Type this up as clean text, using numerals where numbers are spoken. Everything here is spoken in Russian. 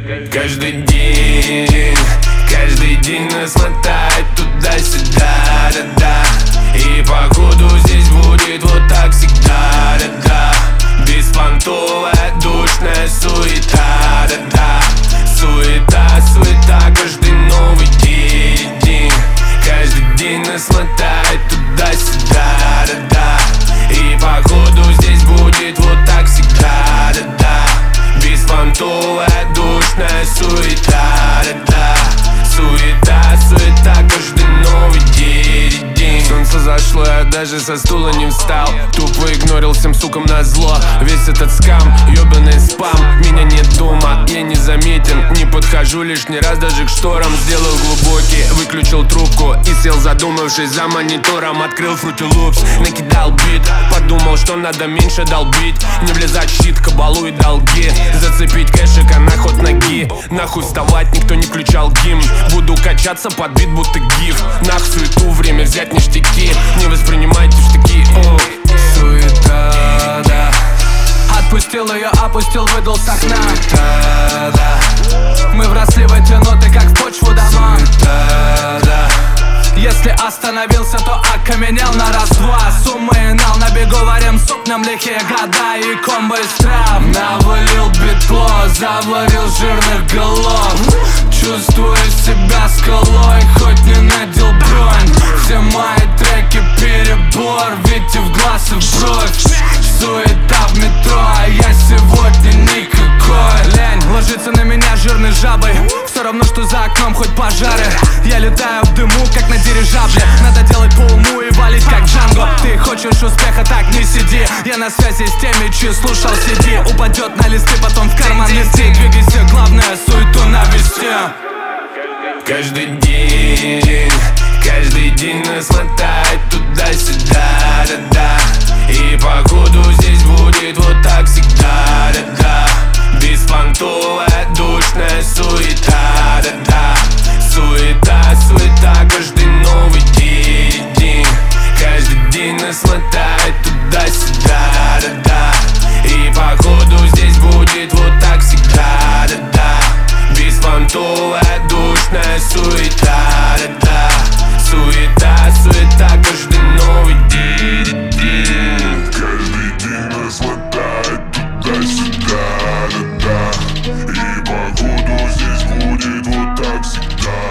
Каждый день нас мотает туда-сюда, да-да. И походу здесь будет вот так всегда, да-да. Беспонтовая душная суета, да-да. Суета, каждый новый день. Каждый день нас мотает туда-сюда, да-да. И походу здесь будет вот так всегда, да-да. Беспонтовая душная суета, да-да. Суета, каждый новый день. Солнце зашло, я даже со стула не встал. Тупо игнорил всем сукам назло. Весь этот скам, ёбаный спам. Меня нет дома, я не заметен. Не подхожу лишний раз даже к шторам. Сделал глубокий, выключил трубку и сел, задумавшись за монитором. Открыл Fruity Loops, накидал бит. Подумал, что надо меньше долбить. Не влезать в щит, кабалу и долги. Зацепить кэшика на ход ноги. Нахуй вставать, никто не включал гимн. Буду качаться под бит, будто гиф. Нах суету, время взять ништяки. Не воспринимайте штыки, о. Суета, да. Отпустил ее, опустил, выдал с окна. Суета, да. Мы вросли в эти ноты, как в почву давно. Суета, да. Если остановился, то окаменел на раз-два. Суммы нал, на бегу варим суп, нам лихие года и комбо из трав. Навалил битло, заварил жирных голов. Чувствую себя скалой, хоть не надел бронь. Все мои треки перебор, видите в глаз и в бровь. Суета в метро, а я сегодня никакой. Лень ложится на меня жирной жабой. Все равно, что за окном хоть пожары. Я летаю в дыму, как на дирижабле. Надо делать по уму и валить как Джанго. Ты хочешь успеха, так не сиди. Я на связи с теми, чьи слушал CD. Упадет на листы, потом в карман нести. Двигайся, главное, суету навести. Каждый день нас мотает туда-сюда, да-да. И походу здесь будет вот так всегда, да-да. Беспонтовая душная суета, да-да. Суета, каждый новый день. Каждый день нас мотает туда-сюда, да-да. И походу здесь будет вот так всегда, да-да. Беспонтовая душная суета, да-да. Суета, каждый новый день. Каждый день нас мотает туда-сюда, да-да. И походу здесь будет вот так всегда.